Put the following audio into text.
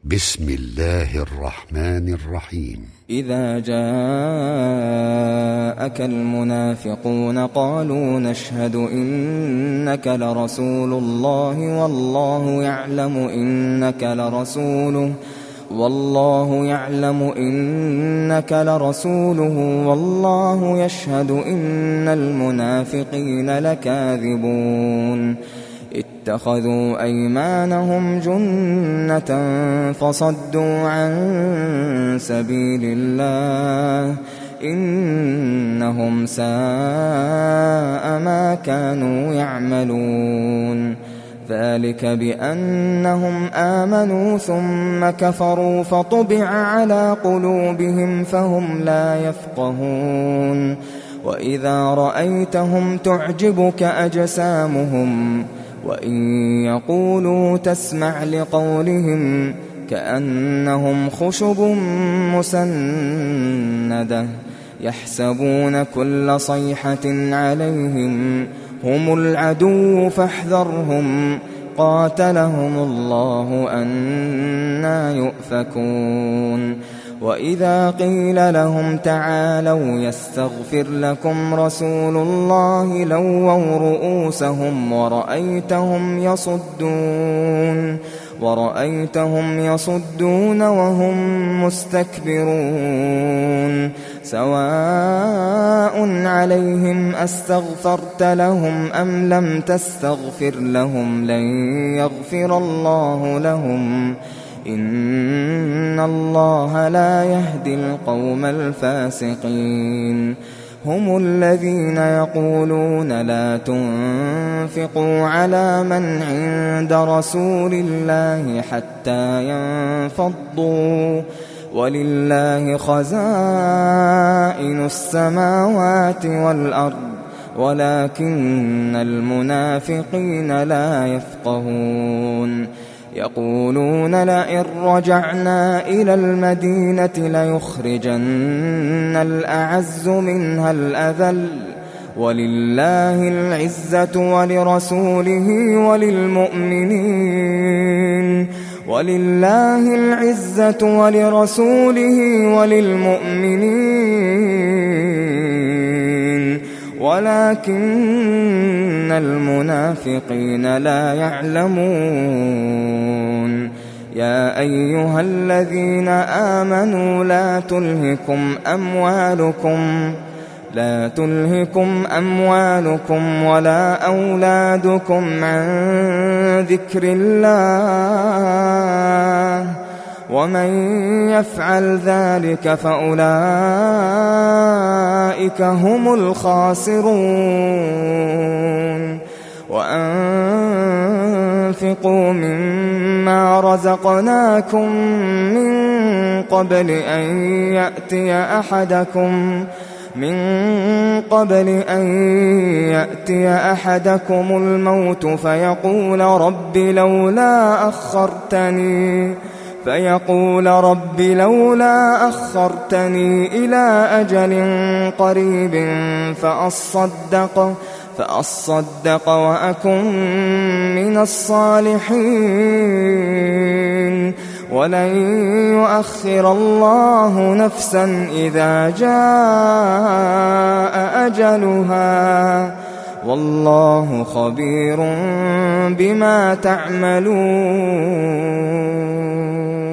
بسم الله الرحمن الرحيم. إذا جاءك المنافقون قالوا نشهد إنك لرسول الله والله يعلم إنك لرسوله والله يشهد إن المنافقين لكاذبون اتخذوا أيمانهم جنة فصدوا عن سبيل الله إنهم ساء ما كانوا يعملون ذلك بأنهم آمنوا ثم كفروا فطبع على قلوبهم فهم لا يفقهون وإذا رأيتهم تعجبك أجسامهم وإن يقولوا تسمع لقولهم كأنهم خشب مسندة يحسبون كل صيحة عليهم هم العدو فاحذرهم قاتلهم الله أنى يؤفكون وإذا قيل لهم تعالوا يستغفر لكم رسول الله لووا رؤوسهم ورأيتهم يصدون وهم مستكبرون سواء عليهم أستغفرت لهم أم لم تستغفر لهم لن يغفر الله لهم إن الله لا يهدي القوم الفاسقين هم الذين يقولون لا تنفقوا على من عند رسول الله حتى ينفضوا ولله خزائن السماوات والأرض ولكن المنافقين لا يفقهون يقولون لئن رجعنا إلى المدينة ليخرجن الأعز منها الأذل ولله العزة ولرسوله وللمؤمنين ولكن المنافقين لا يعلمون يا أيها الذين آمنوا لا تلهكم أموالكم ولا أولادكم عن ذكر الله ومن يفعل ذلك فأولئك هم الخاسرون وأنفقوا مما رزقناكم من قبل أن يأتي أحدكم الموت فيقول رب لولا أخرتني إلى أجل قريب فأصدق وأكن من الصالحين ولن يؤخر الله نفسا إذا جاء أجلها والله خبير بما تعملون.